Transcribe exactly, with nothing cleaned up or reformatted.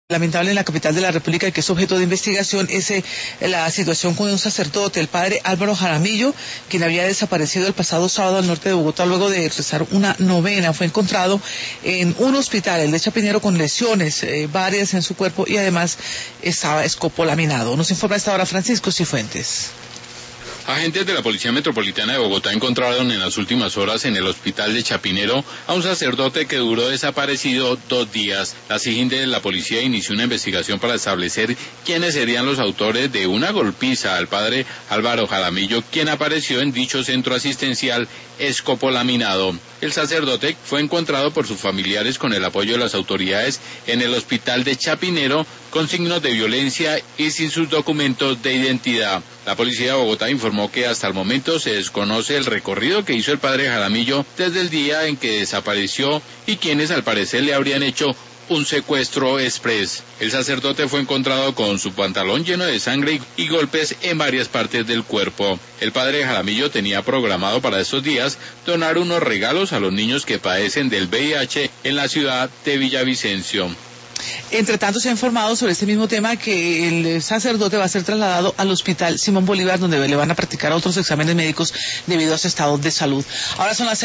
Lamentable en la capital de la República y que es objeto de investigación es eh, la situación con un sacerdote, el padre Álvaro Jaramillo, quien había desaparecido el pasado sábado al norte de Bogotá luego de rezar una novena. Fue encontrado en un hospital, el de Chapinero, con lesiones eh, varias en su cuerpo y además estaba escopolaminado. Nos informa a esta hora Francisco Cifuentes. Agentes de la Policía Metropolitana de Bogotá encontraron en las últimas horas en el hospital de Chapinero a un sacerdote que duró desaparecido dos días. La C I G I N de la policía inició una investigación para establecer quiénes serían los autores de una golpiza al padre Álvaro Jaramillo, quien apareció en dicho centro asistencial escopolaminado. El sacerdote fue encontrado por sus familiares con el apoyo de las autoridades en el hospital de Chapinero con signos de violencia y sin sus documentos de identidad. La policía de Bogotá informó que hasta el momento se desconoce el recorrido que hizo el padre Jaramillo desde el día en que desapareció y quienes al parecer le habrían hecho un secuestro express. El sacerdote fue encontrado con su pantalón lleno de sangre y golpes en varias partes del cuerpo. El padre Jaramillo tenía programado para estos días donar unos regalos a los niños que padecen del V I H en la ciudad de Villavicencio. Entre tanto, se ha informado sobre este mismo tema que el sacerdote va a ser trasladado al hospital Simón Bolívar, donde le van a practicar otros exámenes médicos debido a su estado de salud. Ahora son las